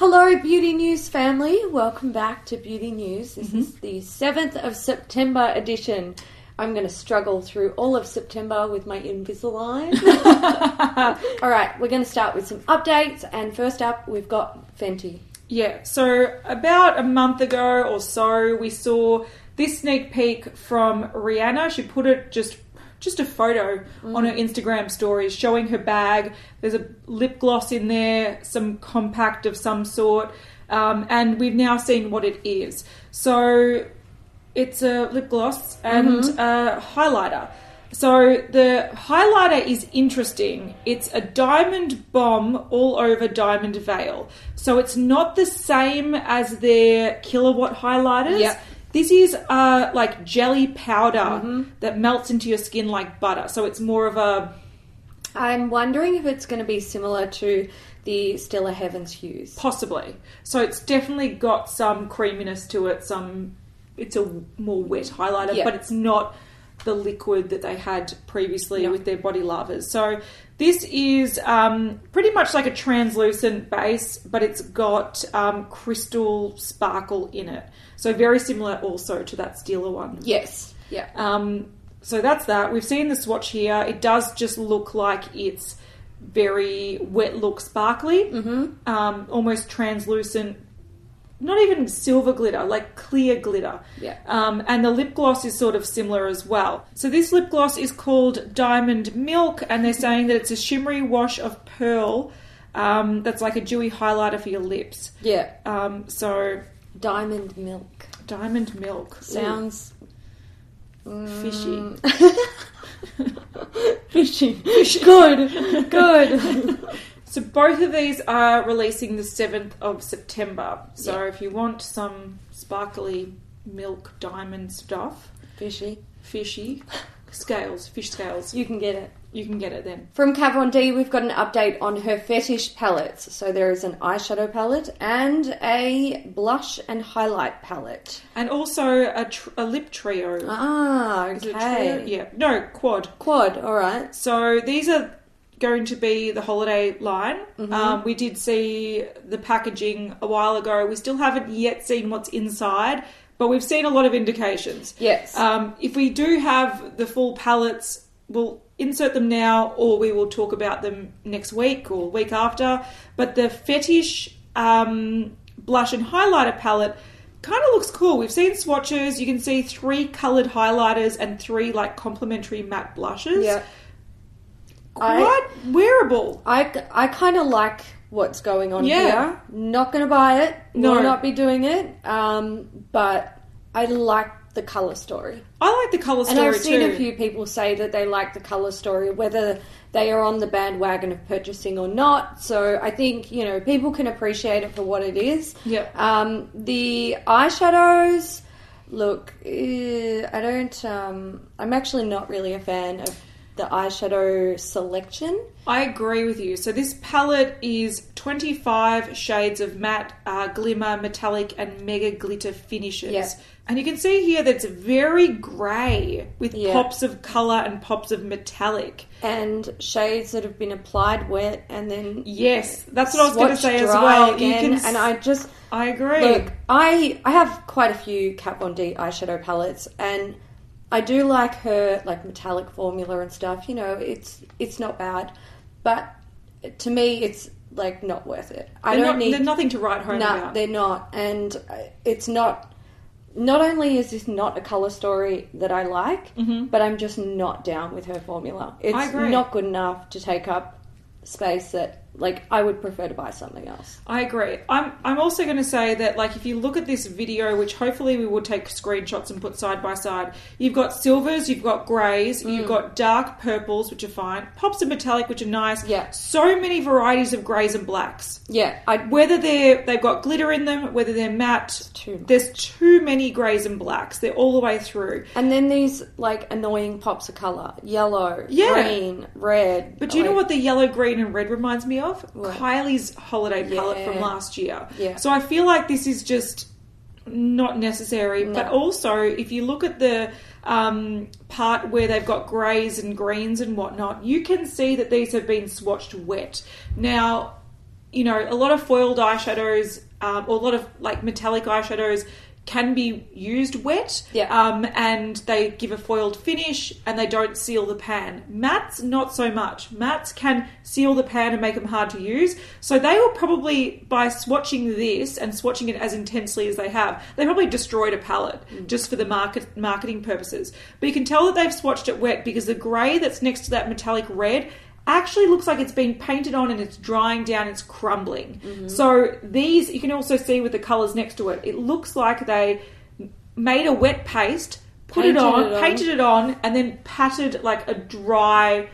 Hello, Beauty News family. Welcome back to Beauty News. This is the 7th of September edition. I'm going to struggle through all of September with my Invisalign. All right, we're going to start with some updates. And first up, we've got Fenty. Yeah, so about a month ago or so, we saw this sneak peek from Rihanna. She put it just a photo on her Instagram stories showing her bag. There's a lip gloss in there, some compact of some sort, and we've now seen what it is. So it's a lip gloss and a highlighter. So the highlighter is interesting. It's a diamond bomb all over diamond veil. So it's not the same as their kilowatt highlighters. Yep. This is like jelly powder that melts into your skin like butter. So it's more of a... I'm wondering if it's going to be similar to the Stella Heavens hues. Possibly. So it's definitely got some creaminess to it. It's a more wet highlighter, but it's not the liquid that they had previously with their Body Lovers. So this is pretty much like a translucent base, but it's got crystal sparkle in it. So very similar also to that Stila one. Yes. Yeah. So that's that. We've seen the swatch here. It does just look like it's very wet look sparkly, almost translucent. Not even silver glitter, like clear glitter. Yeah. And the lip gloss is sort of similar as well. So this lip gloss is called Diamond Milk, and they're saying that it's a shimmery wash of pearl that's like a dewy highlighter for your lips. Yeah. So... Diamond Milk. Diamond Milk. Sounds... fishy. Fishy. Good. So both of these are releasing the 7th of September. So if you want some sparkly milk diamond stuff... Fishy. Fish scales. You can get it. You can get it then. From Kat Von D, we've got an update on her fetish palettes. So there is an eyeshadow palette and a blush and highlight palette. And also a lip trio. Ah, okay. Is it a trio? Yeah. No, quad. Quad, all right. So these are going to be the holiday line. We did see the packaging a while ago. We still haven't yet seen what's inside, but we've seen a lot of indications. Yes. If we do have the full palettes, we'll insert them now, or we will talk about them next week or week after. But the fetish blush and highlighter palette kind of looks cool. We've seen swatches. You can see 3 coloured highlighters and 3 like complementary matte blushes. Yeah. Quite wearable. I kind of like what's going on here. Not going to buy it. No. Will not be doing it. But I like the colour story. I like the colour story too. And I've seen a few people say that they like the colour story, whether they are on the bandwagon of purchasing or not. So I think, people can appreciate it for what it is. Yeah. The eyeshadows, look, I'm actually not really a fan of the eyeshadow selection. I agree with you. So this palette is 25 shades of matte, glimmer, metallic and mega glitter finishes. Yeah. And you can see here that it's very grey with pops of colour and pops of metallic. And shades that have been applied wet and then... Yes, that's what I was going to say as well. Again, I agree. Look, I have quite a few Kat Von D eyeshadow palettes, and I do like her metallic formula and stuff. It's not bad, but to me, it's not worth it. They're nothing to write home about. No, they're not, and it's not. Not only is this not a colour story that I like, but I'm just not down with her formula. It's not good enough to take up space that I would prefer to buy something else. I agree. I'm also going to say that if you look at this video, which hopefully we will take screenshots and put side by side, you've got silvers, you've got greys, you've got dark purples, which are fine, pops of metallic, which are nice. Yeah. So many varieties of greys and blacks. Yeah. Whether they've got glitter in them, whether they're matte, there's too many greys and blacks. They're all the way through. And then these annoying pops of colour. Yellow, green, red. But do you know what the yellow, green and red reminds me of? What? Kylie's holiday palette from last year. Yeah. So I feel like this is just not necessary. No. But also, if you look at the part where they've got greys and greens and whatnot, you can see that these have been swatched wet. Now, you know, a lot of foiled eyeshadows or a lot of like metallic eyeshadows can be used wet, and they give a foiled finish and they don't seal the pan. Mattes, not so much. Mattes can seal the pan and make them hard to use. So they will probably, by swatching this and swatching it as intensely as they have, they probably destroyed a palette just for the marketing purposes. But you can tell that they've swatched it wet because the grey that's next to that metallic red actually looks like it's been painted on and it's drying down, it's crumbling. So these, you can also see with the colours next to it, it looks like they made a wet paste, painted it on, and then patted like a dry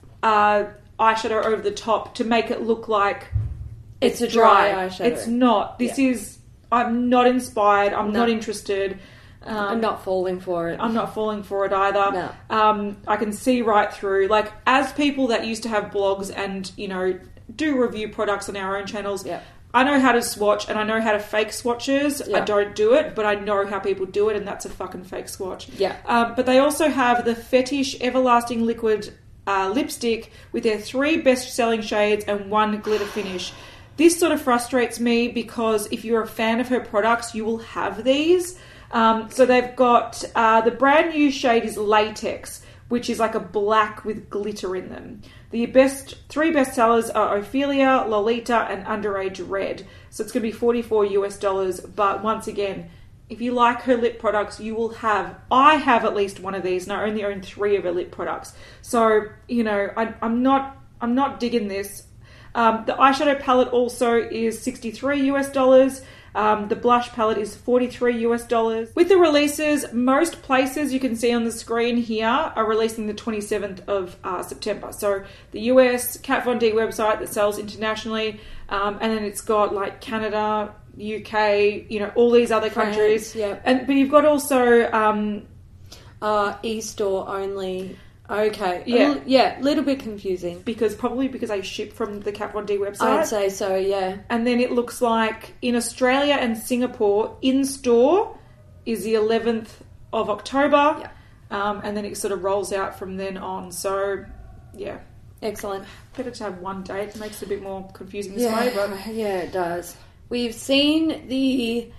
eyeshadow over the top to make it look like it's a dry eyeshadow. It's not. This is, I'm not inspired, I'm not interested. I'm not falling for it. I'm not falling for it either. No. I can see right through. Like, as people that used to have blogs and, you know, do review products on our own channels, I know how to swatch and I know how to fake swatches. I don't do it, but I know how people do it, and that's a fucking fake swatch. But they also have the Fetish Everlasting Liquid lipstick with their 3 best-selling shades and 1 glitter finish. This sort of frustrates me because if you're a fan of her products, you will have these. So they've got the brand new shade is Latex, which is like a black with glitter in them. The 3 best sellers are Ophelia, Lolita, and Underage Red. So it's going to be $44. But once again, if you like her lip products, you will have. I have at least one of these, and I only own 3 of her lip products. So you know, I'm not digging this. The eyeshadow palette also is $63. The blush palette is $43. With the releases, most places you can see on the screen here are releasing the 27th of September. So the US, Kat Von D website that sells internationally, and then it's got like Canada, UK, you know, all these other countries. But you've got also e-store only. Okay. Little bit confusing. Probably because I ship from the Kat Von D website. I'd say so, yeah. And then it looks like in Australia and Singapore, in-store is the 11th of October. And then it sort of rolls out from then on. So, yeah. Excellent. Better to have one date. It makes it a bit more confusing this way. But yeah, it does. We've seen the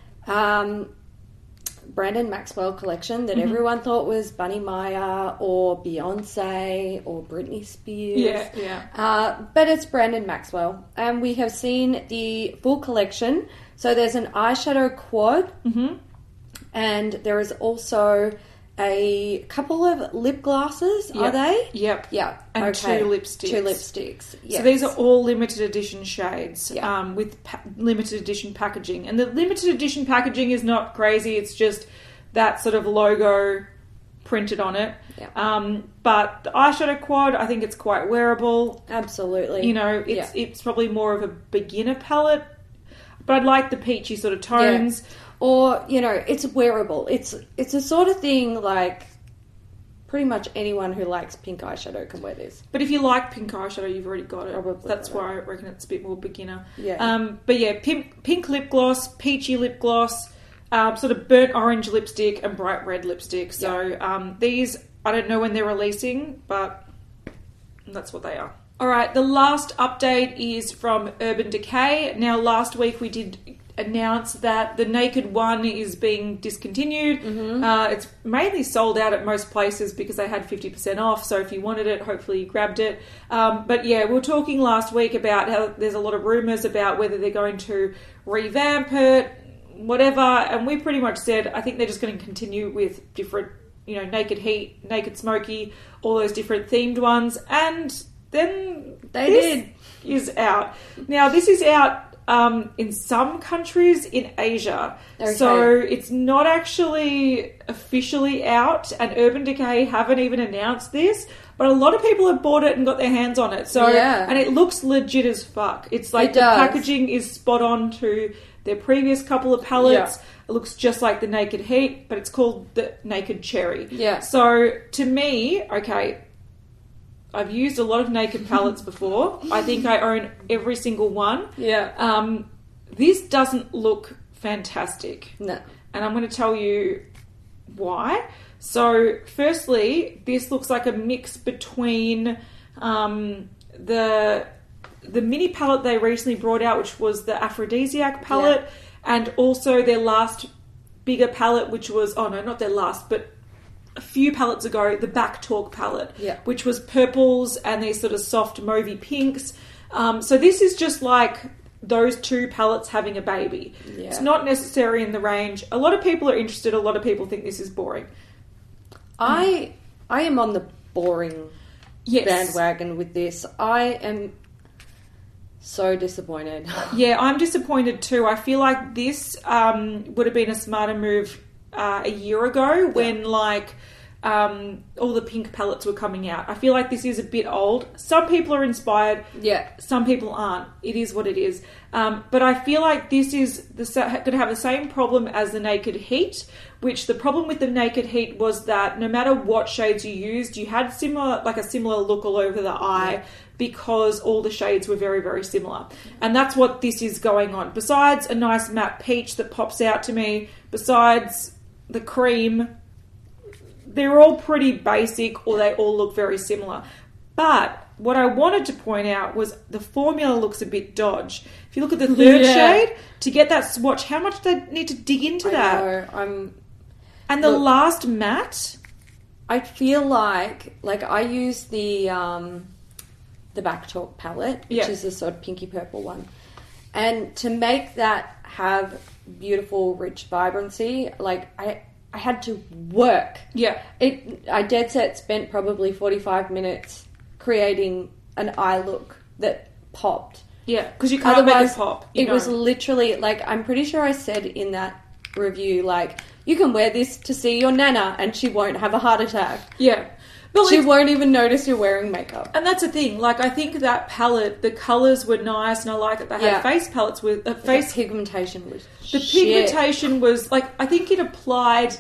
Brandon Maxwell collection that everyone thought was Bunny Maya or Beyonce or Britney Spears. But it's Brandon Maxwell. And we have seen the full collection. So there's an eyeshadow quad. And there is also a couple of lip glosses, are they? Yeah. And 2 lipsticks. 2 lipsticks, yes. So these are all limited edition shades with limited edition packaging. And the limited edition packaging is not crazy. It's just that sort of logo printed on it. But the eyeshadow quad, I think it's quite wearable. Absolutely. You know, it's probably more of a beginner palette. But I like the peachy sort of tones. Or, you know, it's wearable. It's a sort of thing like pretty much anyone who likes pink eyeshadow can wear this. But if you like pink eyeshadow, you've already got it. Probably That's why I reckon it's a bit more beginner. But yeah, pink lip gloss, peachy lip gloss, sort of burnt orange lipstick and bright red lipstick. So these, I don't know when they're releasing, but that's what they are. All right, the last update is from Urban Decay. Now, last week we did announce that the Naked One is being discontinued. It's mainly sold out at most places because they had 50% off. So if you wanted it, hopefully you grabbed it. But yeah, we were talking last week about how there's a lot of rumours about whether they're going to revamp it, whatever. And we pretty much said, I think they're just going to continue with different, you know, Naked Heat, Naked Smoky, all those different themed ones. And then this is out. Now, this is out in some countries in Asia. So it's not actually officially out, and Urban Decay haven't even announced this, but a lot of people have bought it and got their hands on it. So and it looks legit as fuck. It's like the packaging is spot on to their previous couple of palettes. It looks just like the Naked Heat, but it's called the Naked Cherry. So to me, I've used a lot of Naked palettes before. I think I own every single one. This doesn't look fantastic. No. And I'm going to tell you why. So, firstly, this looks like a mix between the the mini palette they recently brought out, which was the Aphrodisiac palette, and also their last bigger palette, which was, oh no, not their last, but a few palettes ago, the Back Talk palette, which was purples and these sort of soft mauvey pinks. So this is just like those two palettes having a baby. Yeah. It's not necessary in the range. A lot of people are interested. A lot of people think this is boring. I am on the boring bandwagon with this. I am so disappointed. Yeah, I'm disappointed too. I feel like this would have been a smarter move a year ago when all the pink palettes were coming out. I feel like this is a bit old. Some people are inspired. Yeah. Some people aren't. It is what it is. But I feel like this is going to have the same problem as the Naked Heat, which the problem with the Naked Heat was that no matter what shades you used, you had a similar look all over the eye because all the shades were very, very similar. And that's what this is going on. Besides a nice matte peach that pops out to me, besides the cream, they're all pretty basic or they all look very similar. But what I wanted to point out was the formula looks a bit dodge. If you look at the third shade, to get that swatch, how much do they need to dig into that? I know. And the last matte, I feel like I use the Back Talk palette, which is the sort of pinky purple one. And to make that have beautiful, rich vibrancy, I had to work. Yeah. I dead set spent probably 45 minutes creating an eye look that popped. Yeah, because you can't make it pop. It was literally, I'm pretty sure I said in that review, you can wear this to see your nana and she won't have a heart attack. Yeah. But she won't even notice you're wearing makeup. And that's the thing. I think that palette, the colours were nice and I like it. They had face palettes with... The pigmentation was pigmentation was, I think it applied...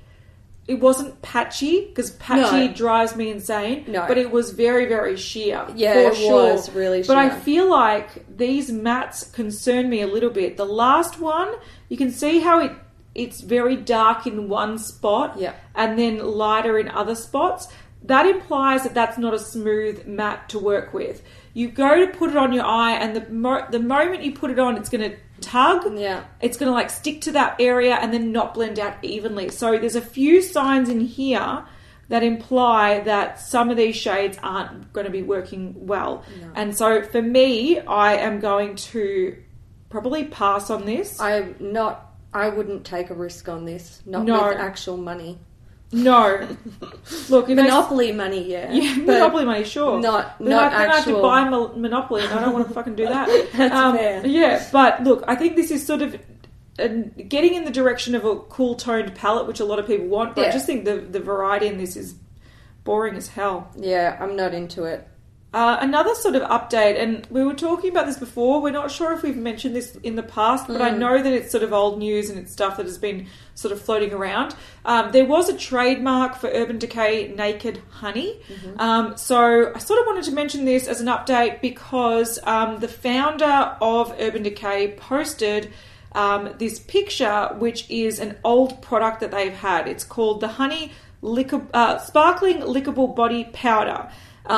It wasn't patchy, because patchy drives me insane. No. But it was very, very sheer. Yeah, it was really sheer. But I feel like these mattes concern me a little bit. The last one, you can see how it's very dark in one spot and then lighter in other spots. That implies that that's not a smooth matte to work with. You go to put it on your eye and the moment you put it on, it's going to tug. Yeah. It's going to stick to that area and then not blend out evenly. So there's a few signs in here that imply that some of these shades aren't going to be working well. No. And so for me, I am going to probably pass on this. I wouldn't take a risk on this. Not with actual money. No. Look, Monopoly money, yeah, Monopoly money, sure. Not actual. I have to buy Monopoly, and I don't want to fucking do that. That's fair. Yeah, but look, I think this is sort of getting in the direction of a cool toned palette, which a lot of people want. But I just think the variety in this is boring as hell. Yeah, I'm not into it. Another sort of update, and we were talking about this before, we're not sure if we've mentioned this in the past, but I know that it's sort of old news and it's stuff that has been sort of floating around. There was a trademark for Urban Decay Naked Honey. Mm-hmm. So I sort of wanted to mention this as an update because the founder of Urban Decay posted this picture, which is an old product that they've had. It's called the Honey Sparkling Lickable Body Powder.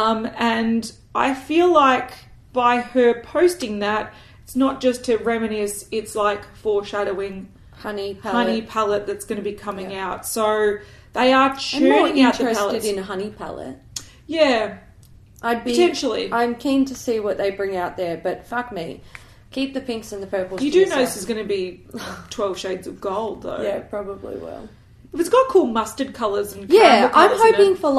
And I feel like by her posting that, it's not just to reminisce, it's foreshadowing honey palette that's going to be coming out. So they are churning out the palettes. I'm more interested in a honey palette. Yeah. Potentially. I'm keen to see what they bring out there, but fuck me. Keep the pinks and the purples. You do know this is going to be 12 shades of gold, though. Yeah, probably will. But it's got cool mustard colours and caramel I'm hoping for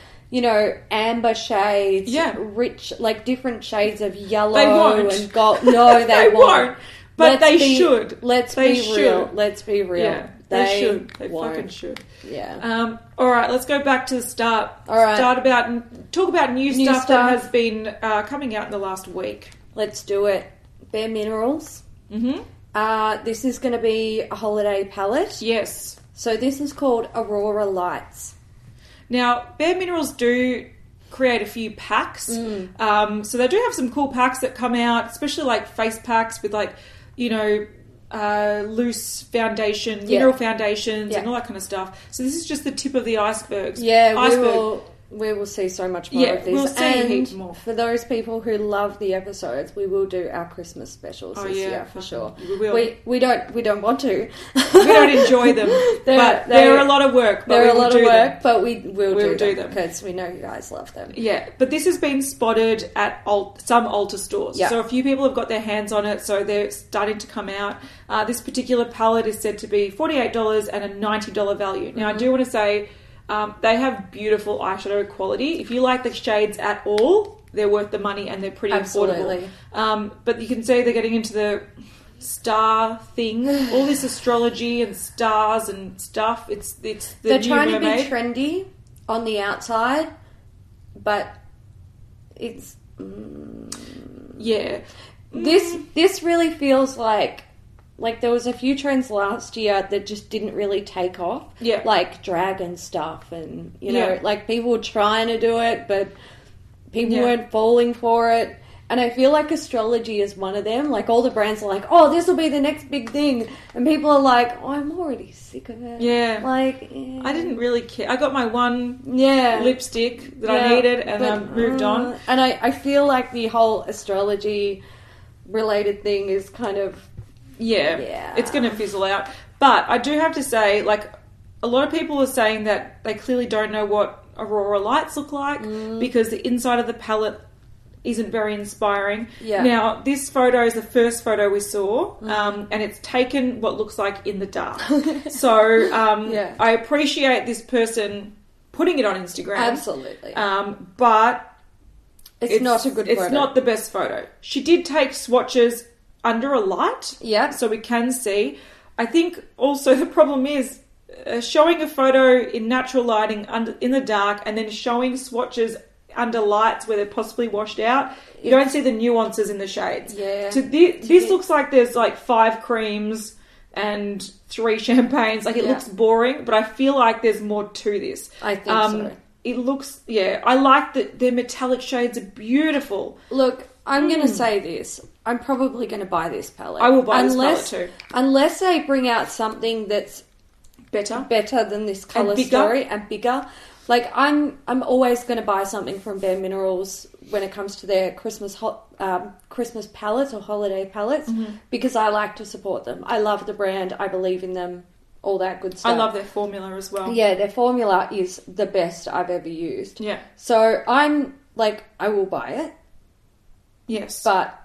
amber shades, rich, different shades of yellow and gold. No, they won't. But they should. Let's be real. Yeah, they should. They fucking should. Yeah. All right, let's go back to the start. All right. Talk about new stuff that has been coming out in the last week. Let's do it. Bare Minerals. Mm-hmm. This is going to be a holiday palette. Yes. So this is called Aurora Lights. Now, Bare Minerals do create a few packs. So they do have some cool packs that come out, especially face packs with loose foundation, mineral foundations and all that kind of stuff. So this is just the tip of the iceberg. Yeah, we will see so much more of this. We'll see and heaps more. For those people who love the episodes, we will do our Christmas specials this year for sure. We will. We don't want to. We don't enjoy them, but they're a lot of work. They're a lot of work, but we'll do them because we know you guys love them. Yeah, but this has been spotted at some Ulta stores. Yeah. So a few people have got their hands on it, so they're starting to come out. This particular palette is said to be $48 and a $90 value. Now, I do want to say they have beautiful eyeshadow quality. If you like the shades at all, they're worth the money and they're pretty affordable. But you can see they're getting into the star thing, all this astrology and stars and stuff. They're trying mermaid. to be trendy on the outside, but it's This really feels like there was a few trends last year that just didn't really take off. Yeah. Like dragon stuff and, like people were trying to do it, but people weren't falling for it. And I feel like astrology is one of them. Like all the brands are like, oh, this will be the next big thing. And people are like, oh, I'm already sick of it. Yeah. Like, I didn't really care. I got my one lipstick that I needed and I moved on. And I feel like the whole astrology related thing is kind of... Yeah, it's going to fizzle out. But I do have to say, like, a lot of people are saying that they clearly don't know what Aurora lights look like because the inside of the palette isn't very inspiring. Yeah. Now, this photo is the first photo we saw, and it's taken what looks like in the dark. So I appreciate this person putting it on Instagram. Absolutely. But it's not a good photo. It's not the best photo. She did take swatches under a light, so we can see. I think also the problem is showing a photo in natural lighting in the dark and then showing swatches under lights where they're possibly washed out. You don't see the nuances in the shades. Yeah. This looks like there's like 5 creams and 3 champagnes. Like it looks boring, but I feel like there's more to this. I think so. It looks, I like that their metallic shades are beautiful. Look, I'm going to say this. I'm probably going to buy this palette. I will buy this palette too. Unless they bring out something that's better than this colour story and bigger. Like, I'm always going to buy something from Bare Minerals when it comes to their Christmas palettes or holiday palettes because I like to support them. I love the brand. I believe in them. All that good stuff. I love their formula as well. Yeah, their formula is the best I've ever used. Yeah. So I'm like, I will buy it. Yes. But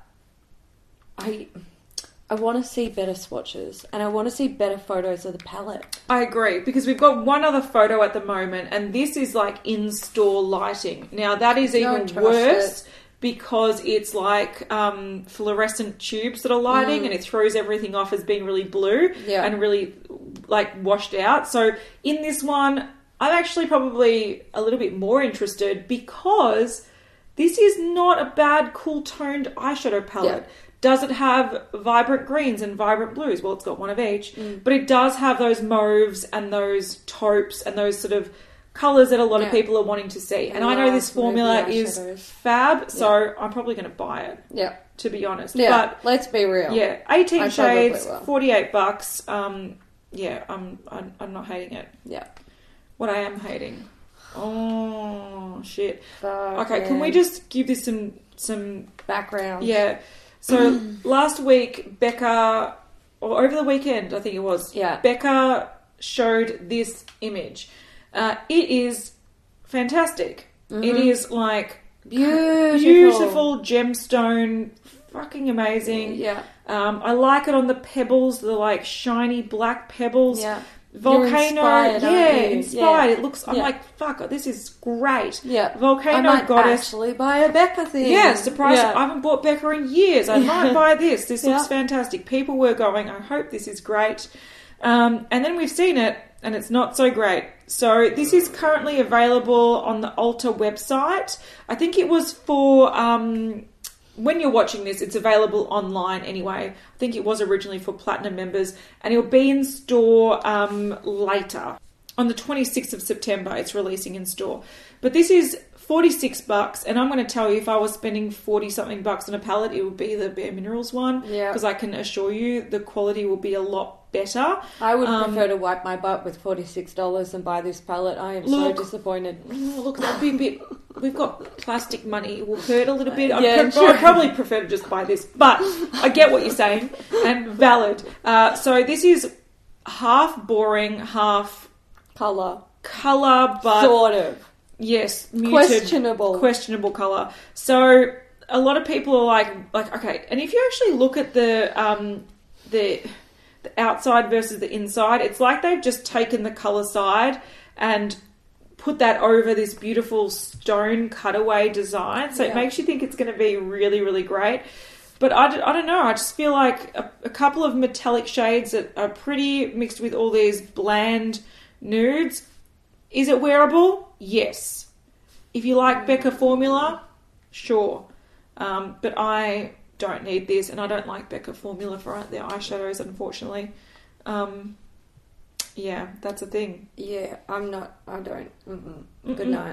I want to see better swatches and I want to see better photos of the palette. I agree, because we've got one other photo at the moment and this is like in-store lighting. Now that is even worse because it's like fluorescent tubes that are lighting and it throws everything off as being really blue and really like washed out. So in this one, I'm actually probably a little bit more interested because this is not a bad cool toned eyeshadow palette. Yeah. Does it have vibrant greens and vibrant blues? Well, it's got one of each. But it does have those mauves and those taupes and those sort of colours that a lot of people are wanting to see. And I know this formula is fab, so I'm probably going to buy it. Yeah. To be honest. Yeah, but let's be real. Yeah, 18 shades, $48. Yeah, I'm not hating it. Yeah. What I am hating. Oh, shit. Okay, can we just give this some background? Yeah. So last week, Becca, or over the weekend, I think it was, Becca showed this image. It is fantastic. It is like beautiful gemstone, fucking amazing. Yeah. I like it on the pebbles, the like shiny black pebbles. Yeah. Volcano, inspired. Yeah. It looks. I'm like, fuck, this is great. Yeah, Volcano I might Goddess. Actually, buy a Becca thing. Yeah, surprised. I haven't bought Becca in years. I might buy this. This looks fantastic. People were going, I hope this is great. And then we've seen it, and it's not so great. So this is currently available on the Ulta website. I think it was for. When you're watching this, it's available online anyway. I think it was originally for Platinum members, and it'll be in store later. on the 26th of September, it's releasing in store. But this is $46, and I'm going to tell you, if I was spending 40 something bucks on a palette, it would be the Bare Minerals one. Yeah. Because I can assure you the quality will be a lot better. I would prefer to wipe my butt with $46 and buy this palette. I am so disappointed. Look, that'd be a bit... We've got plastic money. It will hurt a little bit. Yeah, I'd probably prefer to just buy this. But I get what you're saying, and valid. So this is half boring, half... Colour, but... sort of. Yes, muted, questionable colour. So a lot of people are like, okay. And if you actually look at the outside versus the inside, it's like they've just taken the colour side and put that over this beautiful stone cutaway design. So it makes you think it's going to be really, really great. But I don't know. I just feel like a couple of metallic shades that are pretty mixed with all these bland nudes. Is it wearable? Yes. If you like Becca Formula, sure. But I don't need this, and I don't like Becca Formula for their eyeshadows, unfortunately. Yeah, that's a thing. Yeah, I don't. Good night.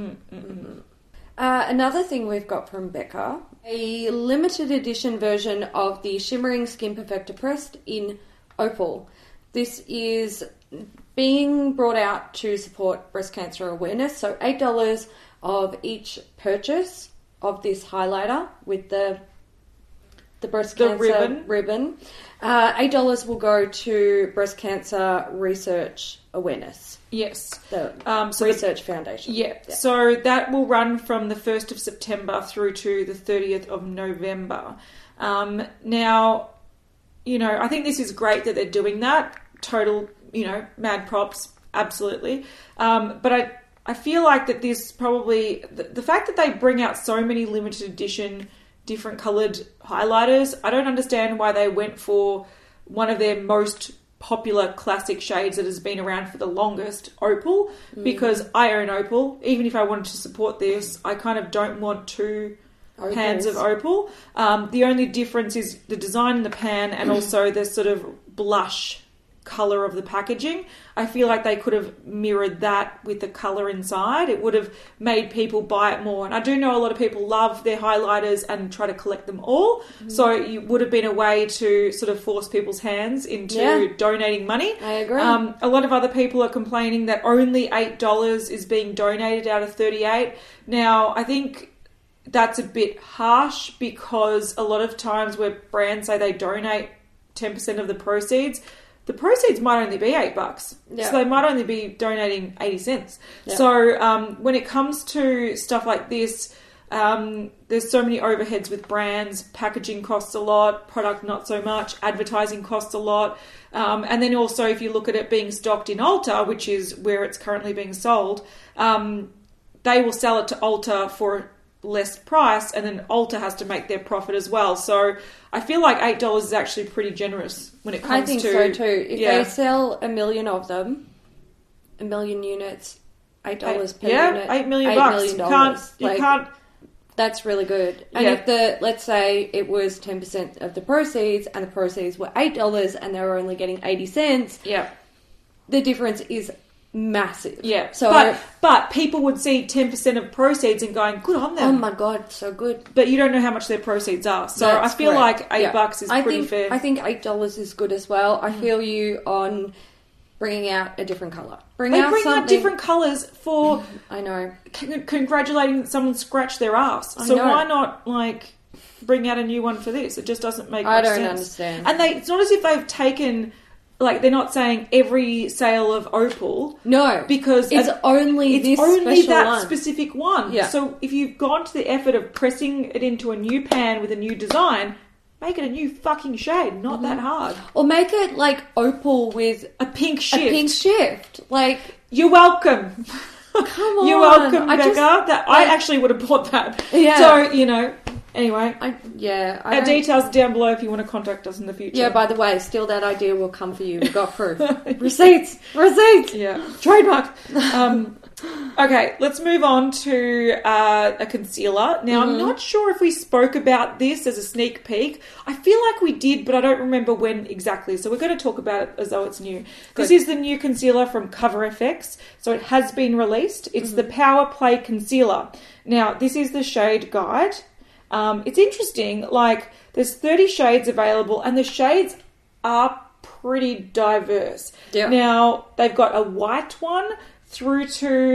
Another thing we've got from Becca, a limited edition version of the Shimmering Skin Perfector Pressed in Opal. This is being brought out to support breast cancer awareness. So $8 of each purchase of this highlighter with the breast cancer ribbon. $8 will go to breast cancer research awareness. Yes. The Research Foundation. Yeah. So that will run from the 1st of September through to the 30th of November. Now, I think this is great that they're doing that. Total, mad props, absolutely. But I feel like that this probably... The fact that they bring out so many limited edition, different coloured highlighters, I don't understand why they went for one of their most popular classic shades that has been around for the longest, Opal, because I own Opal. Even if I wanted to support this, I kind of don't want two pans of Opal. The only difference is the design in the pan and also the sort of blush colour of the packaging. I feel like they could have mirrored that with the colour inside. It would have made people buy it more. And I do know a lot of people love their highlighters and try to collect them all. So it would have been a way to sort of force people's hands into donating money. I agree. A lot of other people are complaining that only $8 is being donated out of $38. Now, I think that's a bit harsh because a lot of times where brands say they donate 10% of the proceeds might only be $8. Yeah. So they might only be donating 80 cents. Yeah. So when it comes to stuff like this, there's so many overheads with brands. Packaging costs a lot, product not so much, advertising costs a lot. And then also if you look at it being stocked in Ulta, which is where it's currently being sold, they will sell it to Ulta for less price, and then Ulta has to make their profit as well. So I feel like $8 is actually pretty generous when it comes to... I think so too. If they sell 1 million of them, 1 million units, $8 per unit. Yeah, $8 million bucks. You can't... That's really good. And if let's say it was 10% of the proceeds, and the proceeds were $8 and they were only getting 80 cents, the difference is massive. Yeah. So, but people would see 10% of proceeds and going, good on them. Oh my God, so good. But you don't know how much their proceeds are. So I feel like $8 is pretty fair. I think $8 is good as well. I feel you on bringing out a different colour. Bring out different colours for... I know. Congratulating that someone scratched their ass. So why not, bring out a new one for this? It just doesn't make much sense. I don't understand. And it's not as if they've taken... they're not saying every sale of Opal. No. Because... It's only that one. specific one. Yeah. So if you've gone to the effort of pressing it into a new pan with a new design, make it a new fucking shade. Not that hard. Or make it Opal with a pink shift. You're welcome. Come on. You're welcome, Becca. I actually would have bought that. Yeah. So, Anyway, our details are down below if you want to contact us in the future. Yeah, by the way, steal that idea will come for you. We've got proof. Receipts! Yeah, trademark. Okay, let's move on to a concealer. Now, I'm not sure if we spoke about this as a sneak peek. I feel like we did, but I don't remember when exactly. So we're going to talk about it as though it's new. Good. This is the new concealer from Cover FX. So it has been released. It's the Power Play Concealer. Now, this is the shade guide. It's interesting. Like, there's 30 shades available, and the shades are pretty diverse. Yeah. Now, they've got a white one through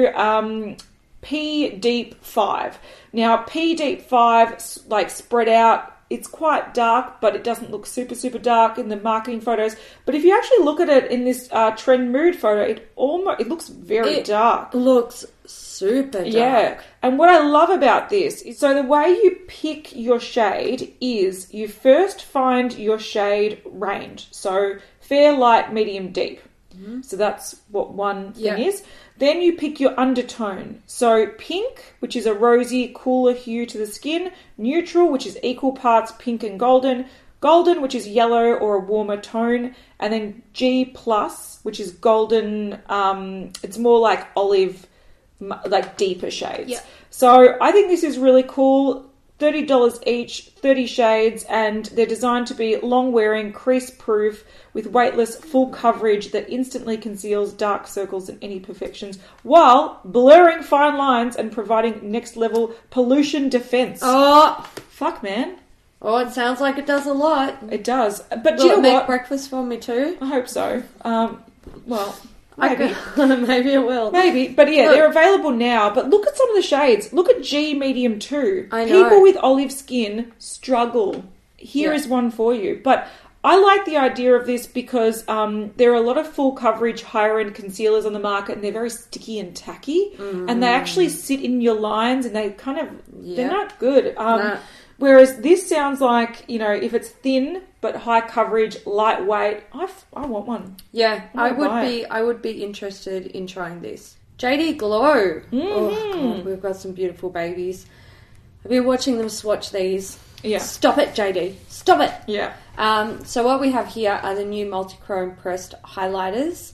to P Deep 5. Now, P Deep 5, like, spread out, it's quite dark, but it doesn't look super, super dark in the marketing photos. But if you actually look at it in this Trend Mood photo, it looks very dark. It looks super dark. Yeah. And what I love about this is, so the way you pick your shade is you first find your shade range. So fair, light, medium, deep. So that's what one thing is. Then you pick your undertone. So pink, which is a rosy, cooler hue to the skin. Neutral, which is equal parts pink and golden. Golden, which is yellow or a warmer tone. And then G+, which is golden. It's more like olive, like deeper shades. Yeah. So I think this is really cool. $30 each, 30 shades, and they're designed to be long-wearing, crease-proof, with weightless, full coverage that instantly conceals dark circles and any imperfections, while blurring fine lines and providing next-level pollution defense. Oh! Fuck, man. Oh, it sounds like it does a lot. It does. But Will do you know it make what? breakfast for me too? I hope so. Well... Maybe. Maybe it will. Maybe. But yeah, they're available now. But look at some of the shades. Look at G Medium 2. I know. People with olive skin struggle. Here is one for you. But I like the idea of this because there are a lot of full coverage, higher end concealers on the market, and they're very sticky and tacky. And they actually sit in your lines, and they kind of, they're not good. Whereas this sounds like, you know, if it's thin but high coverage, lightweight, I want one. Yeah, I would be interested in trying this. JD Glow. Oh God, we've got some beautiful babies. I've been watching them swatch these. Yeah. Stop it, JD. Stop it. Yeah. So what we have here are the new multi-chrome pressed highlighters.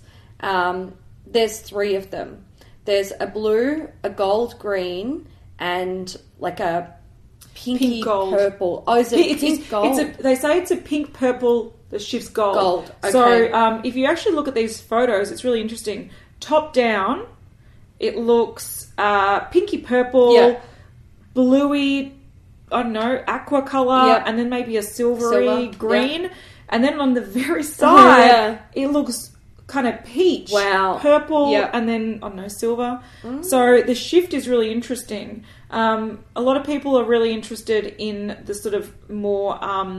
There's 3 of them. There's a blue, a gold green, and like a pinky gold. Purple. Oh, is it pink gold? They say it's a pink purple that shifts gold. Gold, okay. So if you actually look at these photos, it's really interesting. Top down, it looks pinky purple, bluey, I don't know, aqua colour, and then maybe a silvery green. And then on the very side, it looks kind of peach, purple, and then, I don't know, silver. So the shift is really interesting. A lot of people are really interested in the sort of more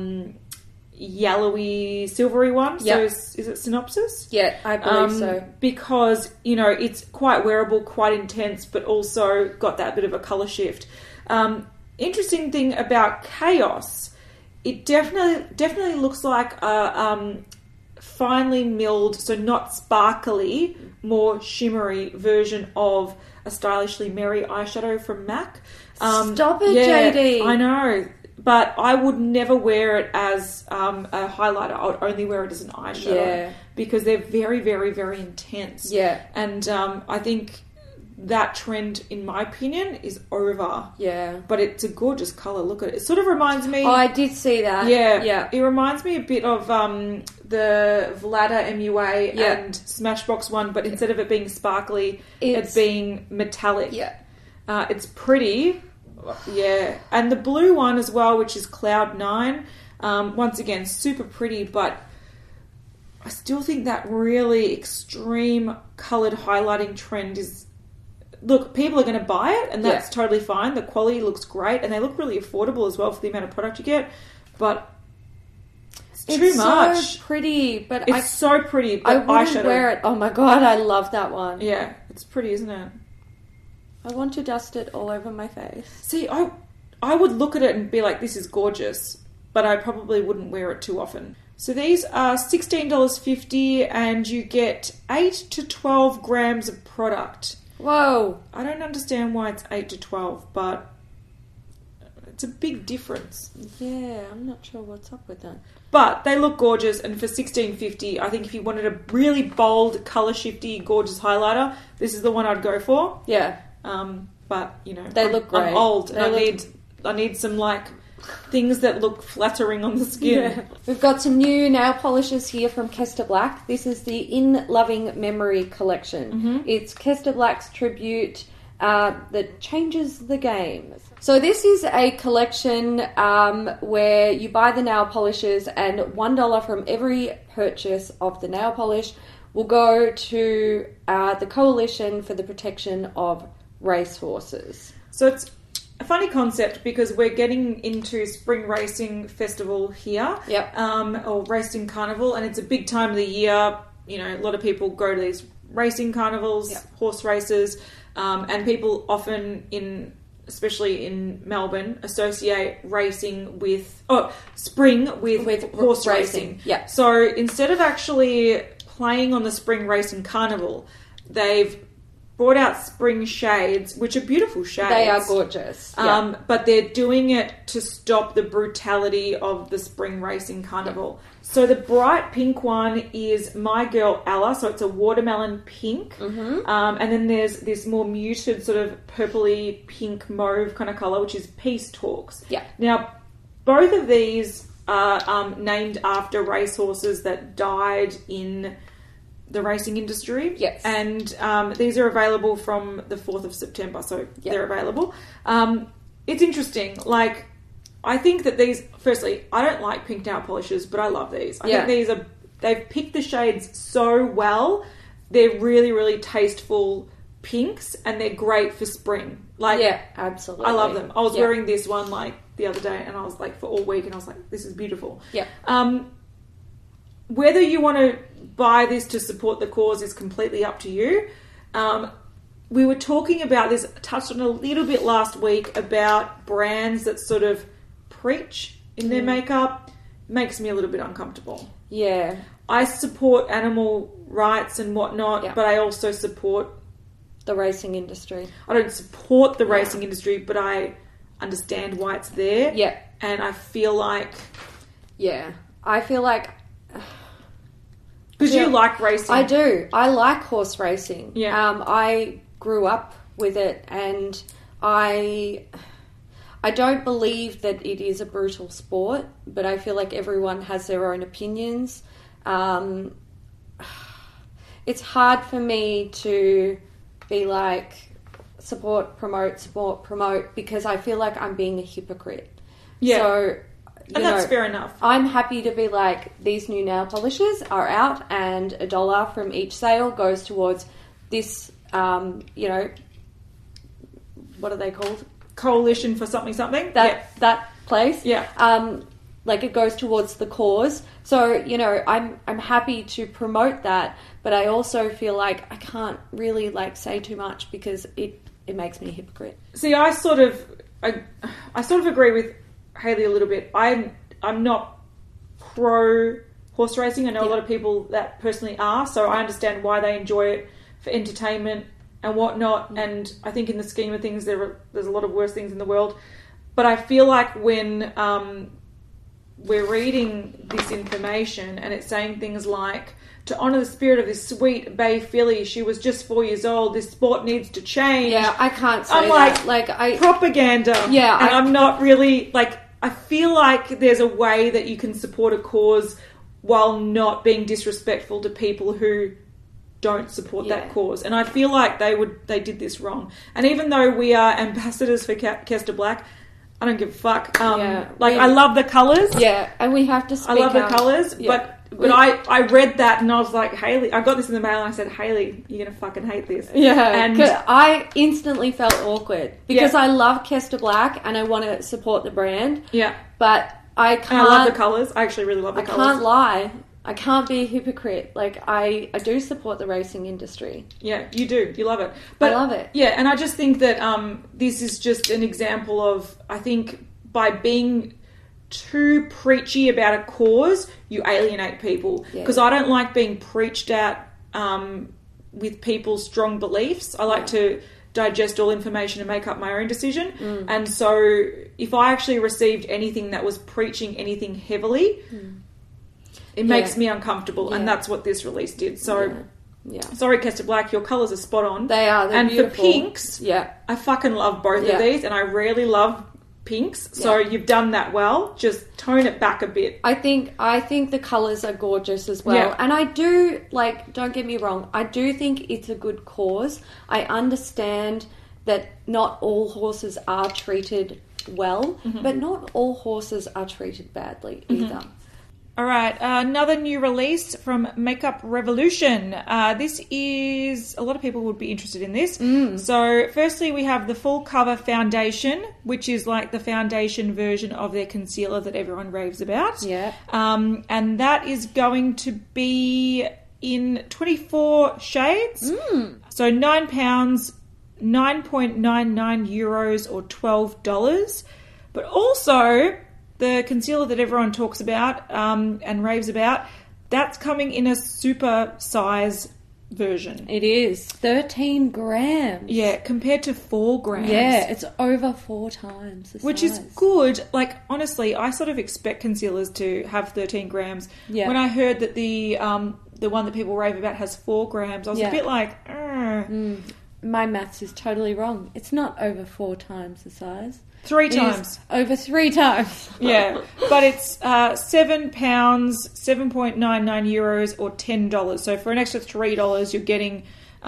yellowy, silvery one. So is it Synopsis? Yeah, I believe so. Because, you know, it's quite wearable, quite intense, but also got that bit of a colour shift. Interesting thing about Chaos, it definitely looks like a finely milled, so not sparkly, more shimmery version of a Stylishly Merry eyeshadow from MAC. Stop it, JD. I know, but I would never wear it as a highlighter. I would only wear it as an eyeshadow because they're very, very, very intense. Yeah, and I think that trend, in my opinion, is over. Yeah, but it's a gorgeous color. Look at it. It sort of reminds me. Oh, I did see that. Yeah. It reminds me a bit of the Vlada MUA and Smashbox one, but instead of it being sparkly, it's being metallic. Yeah, it's pretty. Yeah, and the blue one as well, which is Cloud 9. Once again, super pretty, but I still think that really extreme coloured highlighting trend is... Look, people are going to buy it, and that's totally fine. The quality looks great, and they look really affordable as well for the amount of product you get. But it's too much. It's so pretty, but it's so pretty. But I wouldn't wear it. Oh my God, I love that one. Yeah, it's pretty, isn't it? I want to dust it all over my face. See, I would look at it and be like, this is gorgeous, but I probably wouldn't wear it too often. So these are $16.50, and you get 8 to 12 grams of product. Whoa. I don't understand why it's 8 to 12, but It's a big difference. Yeah, I'm not sure what's up with that. But they look gorgeous, and for $16.50, I think if you wanted a really bold, colour shifty, gorgeous highlighter, this is the one I'd go for. Yeah. But you know, They look great. I'm old, and They I need some like things that look flattering on the skin. Yeah. We've got some new nail polishes here from Kester Black. This is the In Loving Memory collection. Mm-hmm. It's Kester Black's tribute that changes the game. So this is a collection where you buy the nail polishes, and $1 from every purchase of the nail polish will go to the Coalition for the Protection of Racehorses. So it's a funny concept because we're getting into Spring Racing Festival here. Yep. Or Racing Carnival, and it's a big time of the year. You know, a lot of people go to these racing carnivals, Yep. horse races, and people often especially in Melbourne, associate racing with spring with horse racing. Yeah. So instead of actually playing on the Spring Racing Carnival, they've brought out spring shades, which are beautiful shades. They are gorgeous. Yeah. But they're doing it to stop the brutality of the Spring Racing Carnival. Yeah. So the bright pink one is My Girl Ella, so it's a watermelon pink. Mm-hmm. And then there's this more muted sort of purpley pink mauve kind of colour, which is Peace Talks. Yeah. Now, both of these are named after racehorses that died in the racing industry. Yes. And these are available from the 4th of September, so they're available. It's interesting. Like, I think that these, firstly, I don't like pink nail polishes, but I love these. I think they've picked the shades so well. They're really, really tasteful pinks, and they're great for spring. Like, yeah, absolutely. I love them. I was wearing this one like the other day, and I was like, for all week, and I was like, this is beautiful. Yeah. Whether you want to buy this to support the cause is completely up to you. We were talking about this, touched on a little bit last week, about brands that sort of preach in their makeup. Makes me a little bit uncomfortable. Yeah. I support animal rights and whatnot, but I also support the racing industry. I don't support the racing industry, but I understand why it's there. Yeah. And I feel like... Yeah. I feel like... Because you like racing. I do. I like horse racing. Yeah. I grew up with it, and I don't believe that it is a brutal sport, but I feel like everyone has their own opinions. It's hard for me to be like, support, promote, because I feel like I'm being a hypocrite. Yeah. So... And that's fair enough. I'm happy to be like, these new nail polishes are out, and $1 from each sale goes towards this, what are they called? Coalition for something. That place. Yeah. Like, it goes towards the cause. So, I'm happy to promote that, but I also feel like I can't really like say too much because it makes me a hypocrite. See, I sort of agree with Hayley a little bit. I'm not pro horse racing. I know a lot of people that personally are, so I understand why they enjoy it for entertainment and whatnot. And I think in the scheme of things, there's a lot of worse things in the world. But I feel like when we're reading this information and it's saying things like, to honour the spirit of this sweet bay filly, she was just 4 years old, this sport needs to change. Yeah, I can't say I'm that. Like propaganda. Yeah. And I'm not really, like, I feel like there's a way that you can support a cause while not being disrespectful to people who don't support that cause. And I feel like they did this wrong. And even though we are ambassadors for Kester Black, I don't give a fuck. I love the colours. Yeah, and we have to speak I love the out. colours, but I read that and I was like, Hayley, I got this in the mail and I said, Hayley, you're going to fucking hate this. Yeah, and I instantly felt awkward because I love Kester Black and I want to support the brand. Yeah. But I can't... And I love the colours. I actually really love the colours. I can't lie. I can't be a hypocrite. Like, I do support the racing industry. Yeah, you do. You love it. But, I love it. Yeah, and I just think that this is just an example of, I think, by being too preachy about a cause, you alienate people. Because I don't like being preached at with people's strong beliefs. I like to digest all information and make up my own decision. And so if I actually received anything that was preaching anything heavily, it makes me uncomfortable. And that's what this release did. So sorry, Kester Black, your colours are spot on. They are. They're and beautiful. For pinks, I fucking love both of these, and I rarely love pinks. So you've done that well. Just tone it back a bit. I think the colours are gorgeous as well. And I do, don't get me wrong, I do think it's a good cause. I understand that not all horses are treated well, but not all horses are treated badly either. All right, another new release from Makeup Revolution. This is, a lot of people would be interested in this. So firstly, we have the full cover foundation, which is like the foundation version of their concealer that everyone raves about. And that is going to be in 24 shades. So £9, 9.99 euros or $12. But also, the concealer that everyone talks about and raves about, that's coming in a super size version. It is 13 grams. Yeah, compared to 4 grams. Yeah, it's over 4 times the which size. is good. Like, honestly, I sort of expect concealers to have 13 grams. Yeah. When I heard that the one that people rave about has 4 grams, I was a bit like, My maths is totally wrong. It's not over 4 times the size. 3 times. Over 3 times. Yeah, but it's £7, 7.99 euros or $10. So for an extra $3, you're getting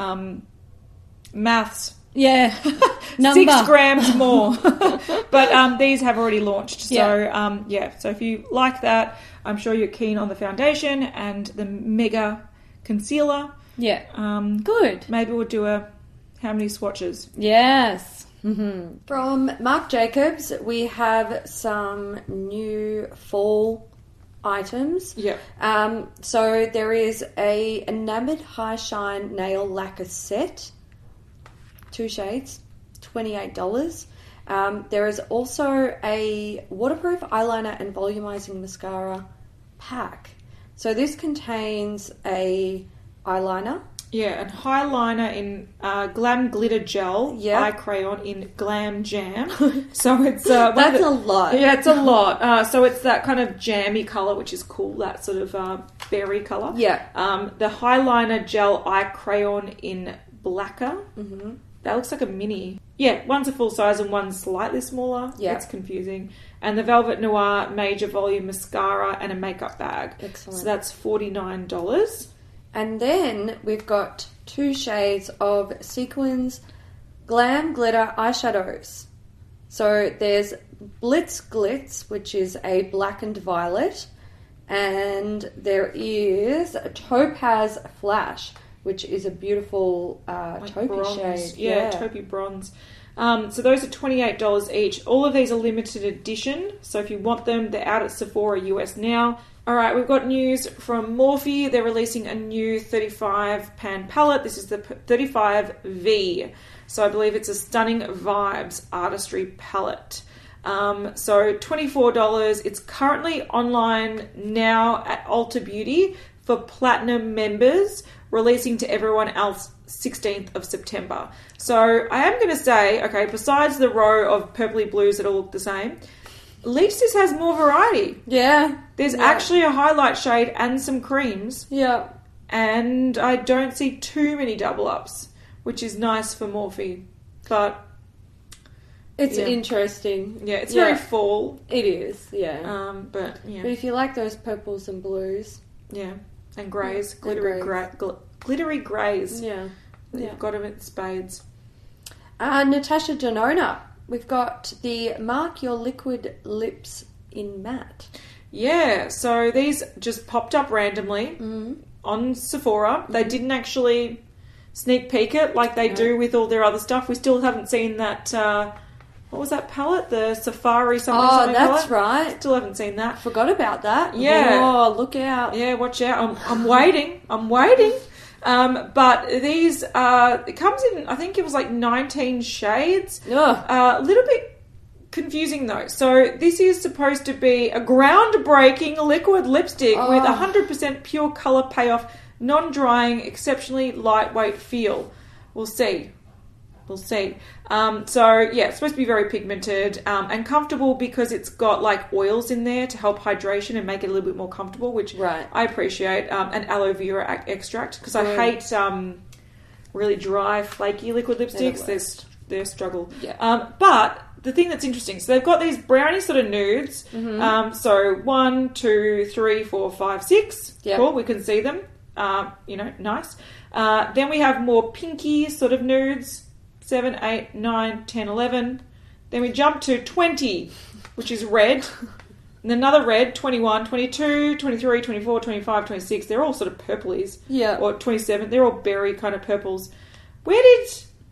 maths. Yeah, 6 grams more. But these have already launched. So, so if you like that, I'm sure you're keen on the foundation and the mega concealer. Yeah. Good. Maybe we'll do how many swatches? Yes. From Marc Jacobs, we have some new fall items. So there is a Enamored High Shine Nail Lacquer set, 2 shades, $28. There is also a waterproof eyeliner and volumizing mascara pack. So this contains a eyeliner. Yeah, and highliner in Glam Glitter Gel, eye crayon in Glam Jam. So it's that's a lot. Yeah, it's a lot. So it's that kind of jammy colour, which is cool. That sort of berry colour. Yeah. The highliner gel eye crayon in Blacker. That looks like a mini. Yeah, one's a full size and one's slightly smaller. Yeah, it's confusing. And the Velvet Noir Major Volume Mascara and a makeup bag. Excellent. So that's $49. And then we've got 2 shades of Sequins Glam Glitter eyeshadows. So there's Blitz Glitz, which is a blackened violet, and there is a Topaz Flash, which is a beautiful taupey shade. Yeah, taupey bronze. So those are $28 each. All of these are limited edition, so if you want them, they're out at Sephora US now. All right, we've got news from Morphe. They're releasing a new 35 pan palette. This is the 35V. So I believe it's a Stunning Vibes Artistry palette. So $24. It's currently online now at Ulta Beauty for Platinum members, releasing to everyone else 16th of September. So I am going to say, okay, besides the row of purpley blues that all look the same, at least this has more variety. Yeah. There's actually a highlight shade and some creams. Yeah. And I don't see too many double ups, which is nice for Morphe. But it's interesting. Yeah, it's very fall. It is, yeah. But if you like those purples and blues. Yeah. And greys. Glittery greys. Yeah. You've got them in spades. Natasha Denona. We've got the Mark Your Liquid Lips in Matte. Yeah, so these just popped up randomly on Sephora. They didn't actually sneak peek it like they do with all their other stuff. We still haven't seen that, what was that palette? The Safari something that's palette? right. Still haven't seen that. Forgot about that. Yeah. Oh, look out. Yeah, watch out. I'm waiting. But these, it comes in, I think it was like 19 shades. A little bit confusing though. So this is supposed to be a groundbreaking liquid lipstick with 100% pure colour payoff, non-drying, exceptionally lightweight feel. We'll see. we'll see. So yeah, it's supposed to be very pigmented and comfortable because it's got like oils in there to help hydration and make it a little bit more comfortable, which I appreciate. And aloe vera extract because I hate really dry, flaky liquid lipsticks. They're a struggle. Yeah. But the thing that's interesting, so they've got these brownie sort of nudes. So 1, 2, 3, 4, 5, 6. Yep. Cool, we can see them. Nice. Then we have more pinky sort of nudes. 7, 8, 9, 10, 11. Then we jump to 20, which is red. And another red, 21, 22, 23, 24, 25, 26. They're all sort of purplies. Yeah. Or 27. They're all berry kind of purples. Where did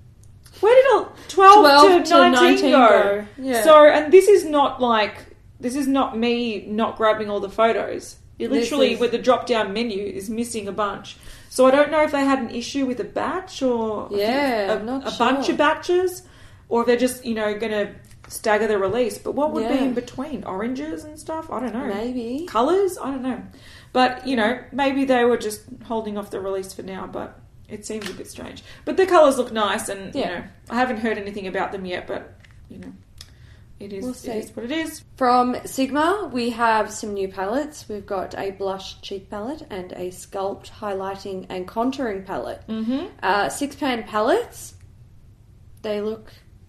12 to 19 go? Yeah. So, and this is not me not grabbing all the photos. It literally, with the drop-down menu, is missing a bunch. So I don't know if they had an issue with a batch or a bunch of batches, or if they're just, going to stagger the release. But what would be in between? Oranges and stuff? I don't know. Maybe. Colours? I don't know. But, maybe they were just holding off the release for now, but it seems a bit strange. But the colours look nice, and, I haven't heard anything about them yet, but, it is what it is. From Sigma, we have some new palettes. We've got a blush cheek palette and a sculpt highlighting and contouring palette. 6-pan palettes. They look...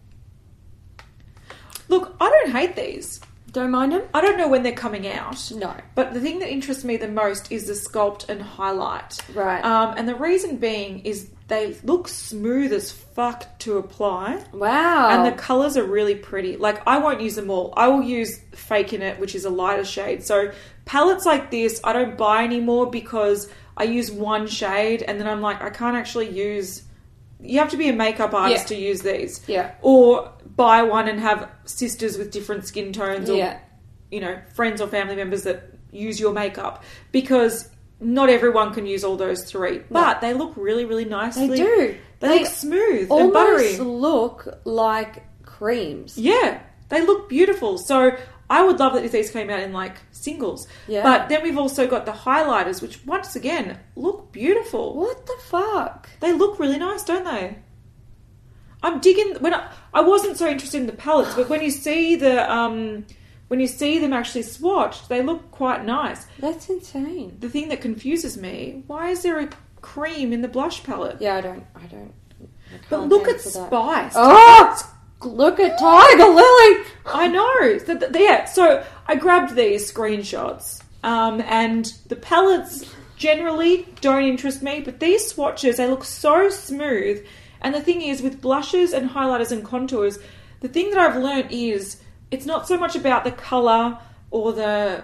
Look, I don't hate these. Don't mind them? I don't know when they're coming out. No. But the thing that interests me the most is the sculpt and highlight. Right. And the reason being is they look smooth as fuck to apply. Wow. And the colours are really pretty. Like, I won't use them all. I will use Fake In It, which is a lighter shade. So palettes like this, I don't buy anymore because I use one shade and then I'm like, I can't actually use... You have to be a makeup artist to use these. Yeah. Or buy one and have sisters with different skin tones or, friends or family members that use your makeup because not everyone can use all those three. But they look really, really nicely. They do. They look smooth and buttery. Almost look like creams. Yeah. They look beautiful. So I would love that if these came out in like singles. Yeah. But then we've also got the highlighters, which once again look beautiful. What the fuck? They look really nice, don't they? I'm digging. I wasn't so interested in the palettes, but when you see them actually swatched, they look quite nice. That's insane. The thing that confuses me: why is there a cream in the blush palette? Yeah, I don't. But look at Spice. Oh, look at Tiger Lily. I know. So I grabbed these screenshots, and the palettes generally don't interest me, but these swatches, they look so smooth. And the thing is, with blushes and highlighters and contours, the thing that I've learnt is it's not so much about the colour or the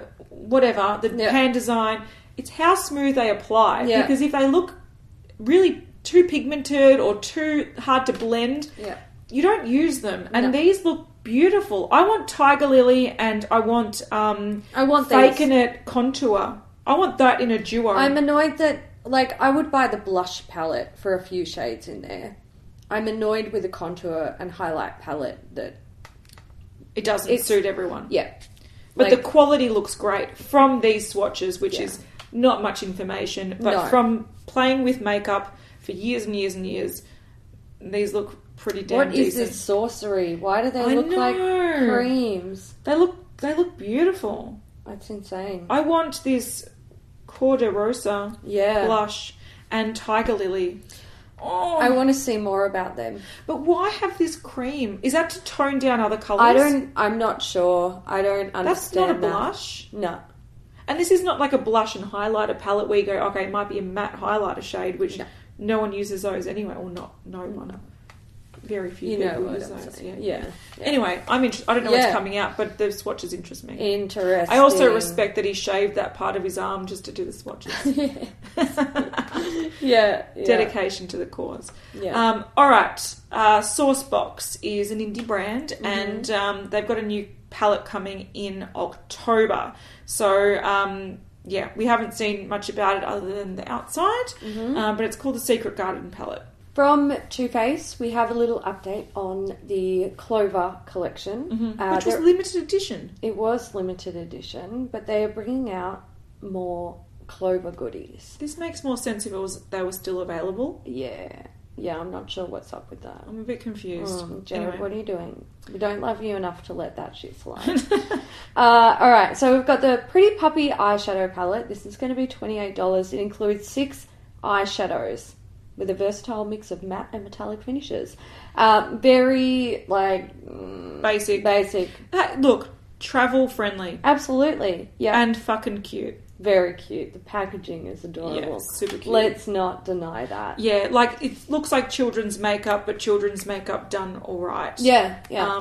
pan design. It's how smooth they apply. Yeah. Because if they look really too pigmented or too hard to blend, you don't use them. And these look beautiful. I want Tiger Lily and I want Fake In It contour. I want that in a duo. I'm annoyed that, I would buy the blush palette for a few shades in there. I'm annoyed with the contour and highlight palette that... It doesn't suit everyone. Yeah. But the quality looks great from these swatches, which is not much information. But from playing with makeup for years and years and years, these look pretty damn decent. What is this sorcery? Why do they look like creams? They look beautiful. That's insane. I want this Corda Rosa blush and Tiger Lily. Oh. I want to see more about them. But why have this cream? Is that to tone down other colours? I'm not sure. I don't understand. That's not a blush? No. And this is not like a blush and highlighter palette where you go, okay, it might be a matte highlighter shade, which no one uses those anyway. Or not, no one. Very few people use those. Yeah. Anyway, I'm interested. I don't know what's coming out, but the swatches interest me. Interesting. I also respect that he shaved that part of his arm just to do the swatches. Dedication to the cause. Yeah. All right. Sourcebox is an indie brand, and they've got a new palette coming in October. So, we haven't seen much about it other than the outside, but it's called the Secret Garden palette. From Too Faced, we have a little update on the Clover collection. Which was limited edition. It was limited edition, but they are bringing out more Clover goodies. This makes more sense if they were still available. Yeah. Yeah, I'm not sure what's up with that. I'm a bit confused. Jared, Anyway. what are you doing? We don't love you enough to let that shit slide. Alright, so we've got the Pretty Puppy eyeshadow palette. This is going to be $28. It includes 6 eyeshadows with a versatile mix of matte and metallic finishes. Very, Basic. Basic. Look, travel friendly. Absolutely. Yeah. And fucking cute. Very cute. The packaging is adorable. Yeah, super cute. Let's not deny that. Yeah, it looks like children's makeup, but children's makeup done all right. Yeah.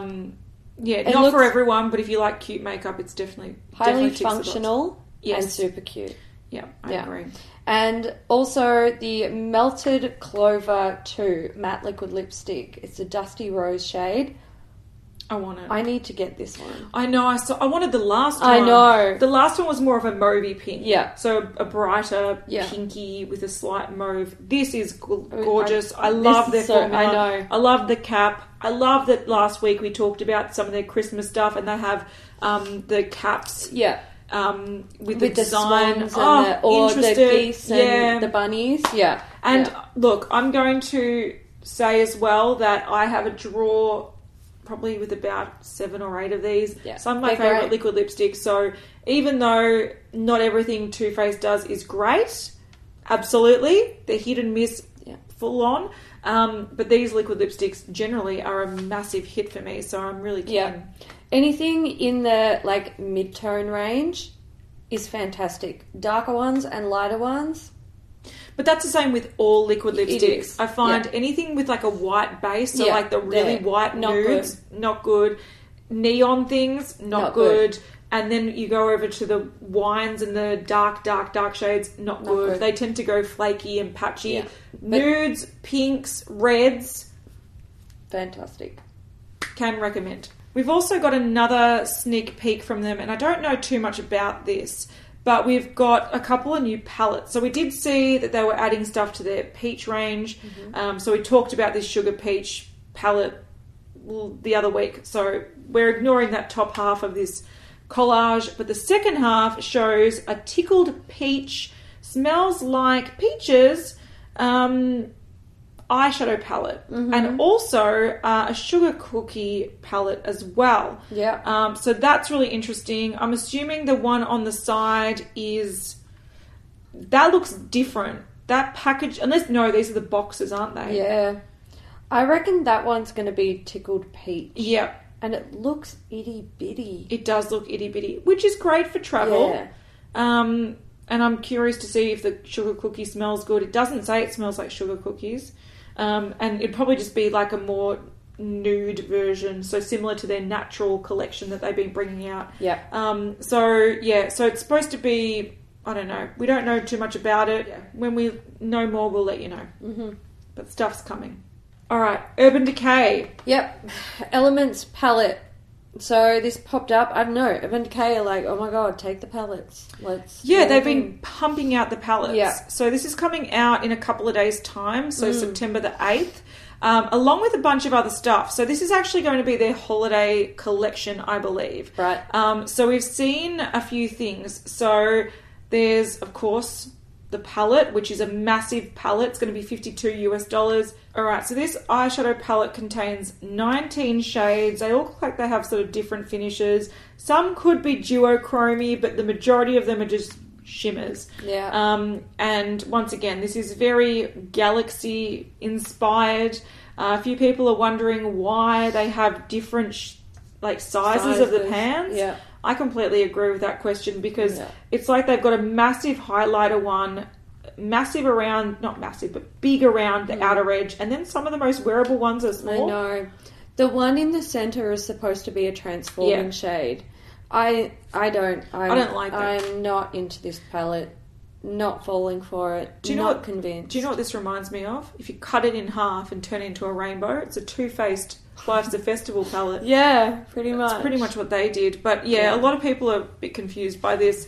It not for everyone, but if you like cute makeup, it's definitely highly ticks the box. functional Yes. and super cute. Yeah, I agree. And also the Melted Clover 2 matte liquid lipstick. It's a dusty rose shade. I want it. I need to get this one. I know. I wanted the last one. I know. The last one was more of a mauvey pink. Yeah. So a brighter pinky with a slight mauve. This is gorgeous. I love their formula. I know. I love the cap. I love that last week we talked about some of their Christmas stuff, and they have the caps. Yeah. With the design. Swans and the geese yeah. and the bunnies. Yeah. And look, I'm going to say as well that I have a drawer probably with about 7 or 8 of these. Yeah. Some of my favourite liquid lipsticks. So even though not everything Too Faced does is great, absolutely, they're hit and miss full on. But these liquid lipsticks generally are a massive hit for me, so I'm really keen. Yeah. Anything in the mid-tone range is fantastic. Darker ones and lighter ones. But that's the same with all liquid lipsticks. I find Yeah. anything with a white base, so the really white not nudes, not good. Neon things, not good. And then you go over to the wines and the dark shades, not good. They tend to go flaky and patchy. Yeah. Nudes, pinks, reds. Fantastic. Can recommend. We've also got another sneak peek from them, and I don't know too much about this, but we've got a couple of new palettes. So we did see that they were adding stuff to their peach range. Mm-hmm. So we talked about this Sugar Peach palette the other week. So we're ignoring that top half of this collage, but the second half shows a tickled peach, smells like peaches, eyeshadow palette, and also a sugar cookie palette as well. Yeah. So that's really interesting. I'm assuming the one on the side that looks different. That package, these are the boxes, aren't they? Yeah. I reckon that one's going to be tickled peach. Yeah. And it looks itty bitty. It does look itty bitty, which is great for travel. Yeah. And I'm curious to see if the sugar cookie smells good. It doesn't say it smells like sugar cookies. And it'd probably just be a more nude version, so similar to their natural collection that they've been bringing out. Yeah. So it's supposed to be, I don't know. We don't know too much about it. Yeah. When we know more, we'll let you know. Mm-hmm. But stuff's coming. All right, Urban Decay. Yep. Elements palette. So this popped up. I don't know. Urban Decay are like, oh my god, take the palettes. They've been pumping out the palettes. Yeah. So this is coming out in a couple of days' time. So September the 8th. Along with a bunch of other stuff. So this is actually going to be their holiday collection, I believe. Right. So we've seen a few things. So there's, of course, the palette, which is a massive palette. It's going to be $52 US. All right, so this eyeshadow palette contains 19 shades. They all look like they have sort of different finishes. Some could be duochromy, but the majority of them are just shimmers. Yeah. And once again, this is very Galaxy inspired. A few people are wondering why they have different sizes of the pans. Yeah. I completely agree with that question because it's like they've got a massive highlighter one, massive around, not massive, but big around the outer edge, and then some of the most wearable ones are small. I know. The one in the centre is supposed to be a transforming shade. I don't like that. I'm not into this palette. Not falling for it. Not convinced. Do you know what this reminds me of? If you cut it in half and turn it into a rainbow, it's a Too Faced Life's a Festival palette. Yeah, pretty much. That's pretty much what they did. But a lot of people are a bit confused by this.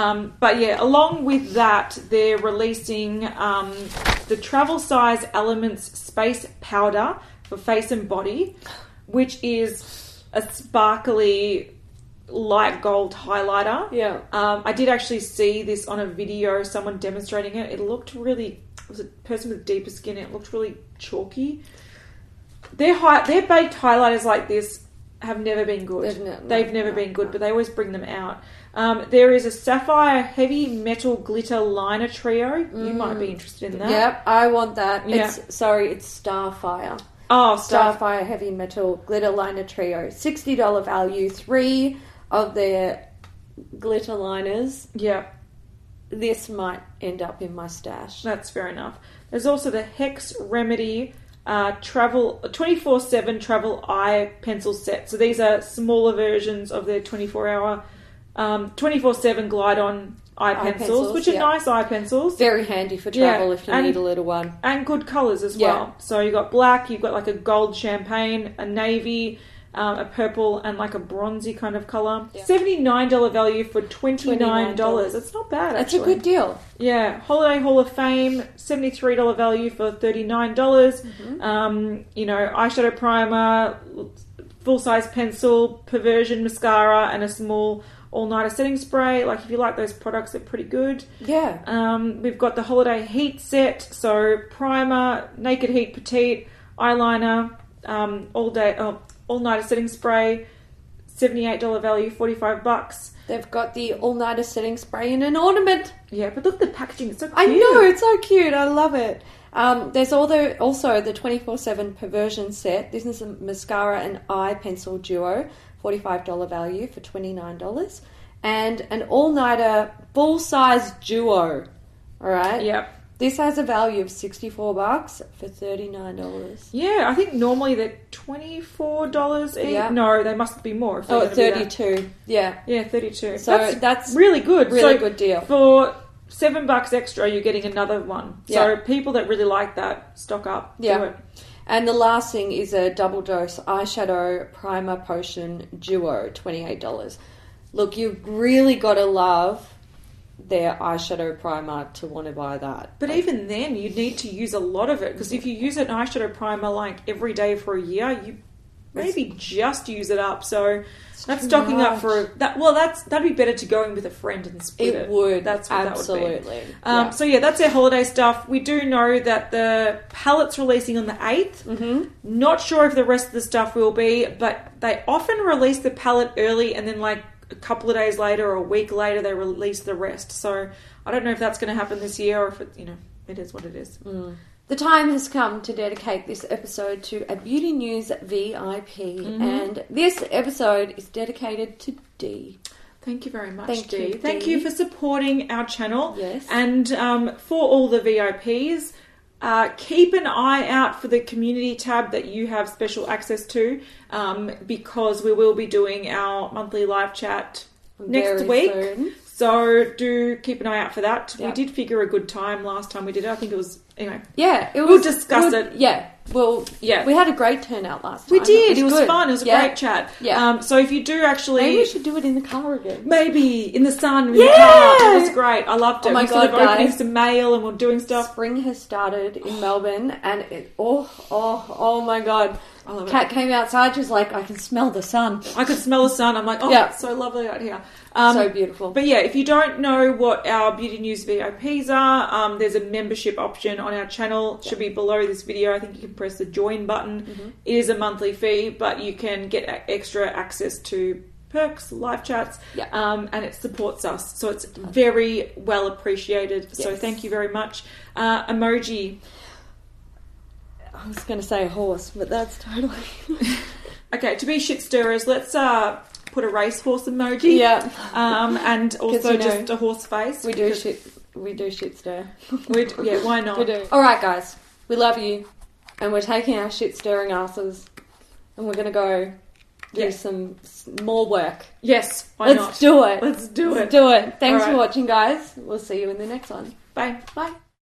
Along with that, they're releasing the Travel Size Elements Space Powder for face and body, which is a sparkly light gold highlighter. Yeah. I did actually see this on a video, someone demonstrating it. It looked really was a person with deeper skin. It looked really chalky. Their baked highlighters like this have never been good. They've never been good, but they always bring them out. There is a Sapphire Heavy Metal Glitter Liner Trio. You might be interested in that. Yep, I want that. Yeah. It's Starfire. Oh, Starfire Heavy Metal Glitter Liner Trio. $60 value. 3 of their glitter liners. Yeah. This might end up in my stash. That's fair enough. There's also the Hex Remedy Travel 24/7 Travel Eye Pencil Set. So these are smaller versions of their 24-hour 24/7 glide-on eye pencils, which are nice eye pencils. Very handy for travel if you need a little one. And good colours as well. So you've got black, you've got like a gold champagne, a navy, a purple, and like a bronzy kind of colour. Yeah. $79 value for $29. It's not bad, actually. It's a good deal. Yeah. Holiday Hall of Fame, $73 value for $39. Eyeshadow primer, full-size pencil, Perversion mascara, and a small all-nighter setting spray. Like, if you like those products, they're pretty good. Yeah. We've got the Holiday Heat set. So primer, Naked Heat Petite, eyeliner, all-nighter setting spray, $78 value, $45. They've got the all-nighter setting spray in an ornament. Yeah, but look at the packaging. It's so cute. I know, it's so cute. I love it. There's also the 24/7 Perversion set. This is a mascara and eye pencil duo. $45 value for $29. And an all-nighter full-size duo. All right? Yep. This has a value of $64 for $39. Yeah, I think normally they're $24 each. Yeah. No, they must be more. Oh, $32. Yeah. Yeah, $32. So that's really good. Really good deal. For $7 extra, you're getting another one. Yeah. So people that really like that, stock up. Yeah. Do it. And the last thing is a double dose eyeshadow primer potion duo, $28. Look, you've really got to love their eyeshadow primer to want to buy that. But even then, you need to use a lot of it, because if you use an eyeshadow primer like every day for a year, you maybe just use it up. So that's stocking up for that. Well, that'd be better to go in with a friend and split it. It would. That's what absolutely. That would be. So yeah, that's their holiday stuff. We do know that the palette's releasing on the 8th. Mm-hmm. Not sure if the rest of the stuff will be, but they often release the palette early, and then like a couple of days later or a week later they release the rest. So I don't know if that's going to happen this year, or if it, it is what it is. The time has come to dedicate this episode to a Beauty News VIP, and this episode is dedicated to Dee. Thank you very much, Thank Dee. you, Thank Dee. you for supporting our channel. Yes. And for all the VIPs, keep an eye out for the community tab that you have special access to, because we will be doing our monthly live chat next week. Soon. So do keep an eye out for that. Yeah. We did figure a good time last time we did it. I think it was, anyway. Yeah, We'll discuss it. Yeah, Yeah. we had a great turnout last time. We did. It was good. fun. It was a great chat. Yeah. So if you do actually... Maybe we should do it in the car again. Maybe in the sun with the car. It was great. I loved it. Oh my we started God, guys. opening some mail and we're doing stuff. Spring has started in Melbourne, and oh my God. I love it. Kat came outside, she was like, I can smell the sun. I could smell the sun. I'm like, it's so lovely out here. So beautiful. But yeah, if you don't know what our Beauty News VIPs are, there's a membership option on our channel. It should be below this video. I think you can press the join button. Mm-hmm. It is a monthly fee, but you can get extra access to perks, live chats, and it supports us. So it's very well appreciated. So thank you very much. Emoji. I was going to say a horse, but that's totally... Okay, to be shit stirrers, let's put a racehorse emoji. Yeah. And also just a horse face. We do shit stir. Why not? We do. All right, guys. We love you. And we're taking our shit stirring asses and we're going to go do some more work. Yes, why not? Let's do it. Let's do it. Let's do it. Thanks All right. for watching, guys. We'll see you in the next one. Bye. Bye.